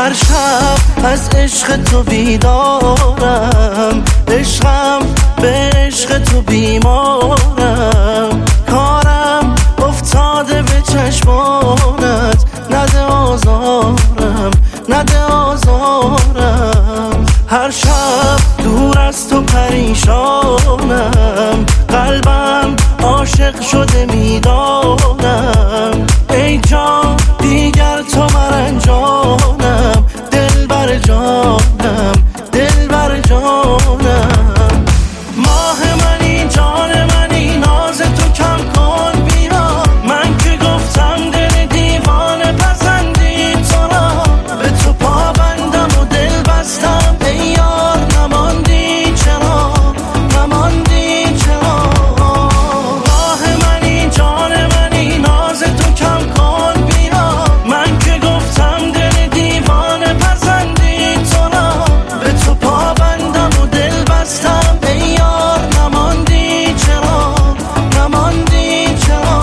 هر شب از عشق تو بیدارم، عشقم به عشق تو بیمارم، کارم افتاده به چشمانت، نده آزارم نده آزارم. هر شب دور از تو پریشانم، قلبم عاشق شده میدانم، ای جان دیگر تو مرنجانم، دلبر جانم دلبر جانم. ماه منی جان منی ناز تو کم کن بیا، من که گفتم دل دیوانه پسندی تو را، به تو پابندم و دل بستم ای یار، نماندی چرا نماندی چرا. ماه منی جان منی ناز تو کم کن بیا، من که گفتم دل دیوانه پسندی تو را، به تو پابندم و دل بستم ای یار، نماندی چرا نماندی چرا.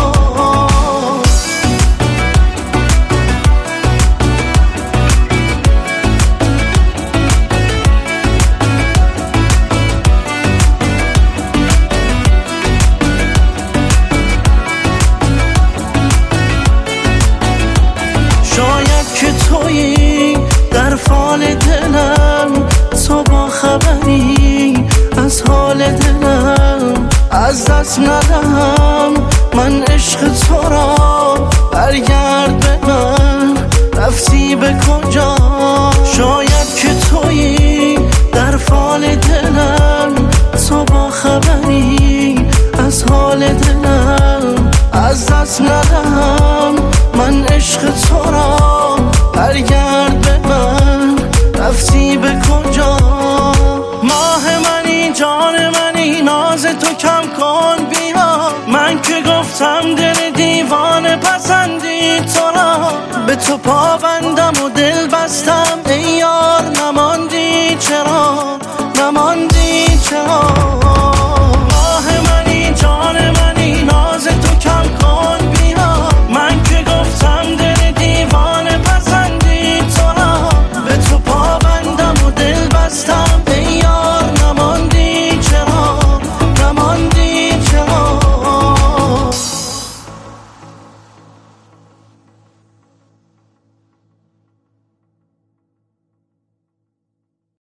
شاید که تویی در فال دلم، تو با خبری از حال دلم، از دست ندهم من عشق تو را، برگرد به من رفتی به کجا. شاید که تویی در فال دلم، تو با خبری از حال دلم، از دست ندهم من عشق تو را، برگرد به من رفتی به کجا. ماه منی جان منی ناز تو کم کن بیا، من که گفتم دل دیوانه پسندی تو را، به تو پابندم و دل بستم ای یار، نماندی چرا نماندی چرا. ماه منی جان منی ناز تو کم کن بیا، من که گفتم دل دیوانه پسندی تو را، به تو پابندم و دل بستم